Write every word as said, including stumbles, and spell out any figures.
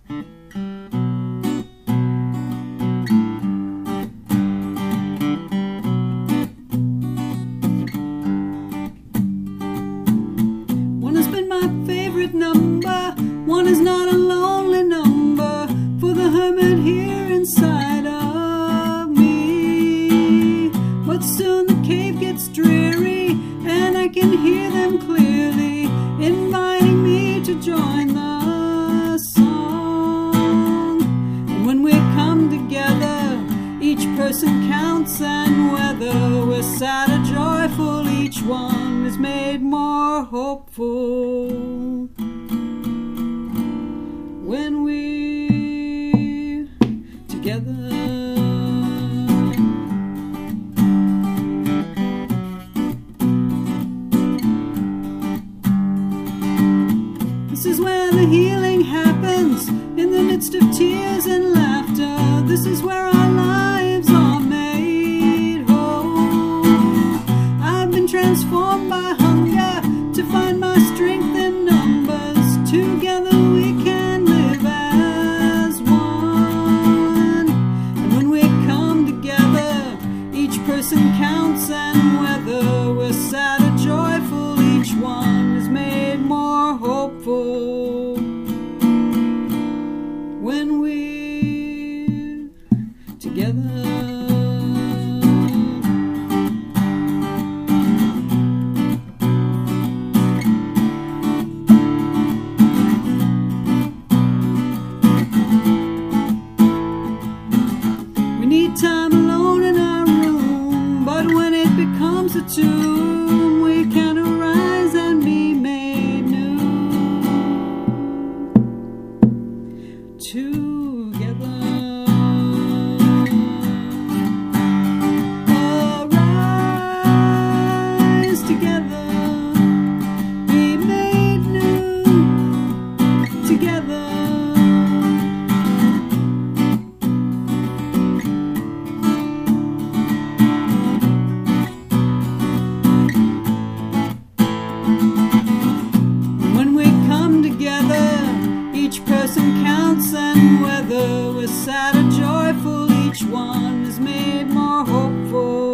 One has been my favorite number. One is not a lonely number for the hermit here inside of me. But soon the cave gets dreary, and I can hear them clearly inviting me to join the song. And when we come together, each person counts, and whether we're sad or joyful, each one is made more hopeful when we're together. This is where the healing happens, in the midst of tears and laughter. This is where our lives are made whole. I've been transformed by hunger to find my strength in numbers. Together we can live as one. And when we come together, each person counts, and whether we're sad or joyful, each one is made more hopeful when we're together. We need time alone in our room, but when it becomes a tomb, we can arise and be made new together. Arise together, be made new together. When we come together, each person counts, and whether we're sad or joyful, each one is made more hopeful.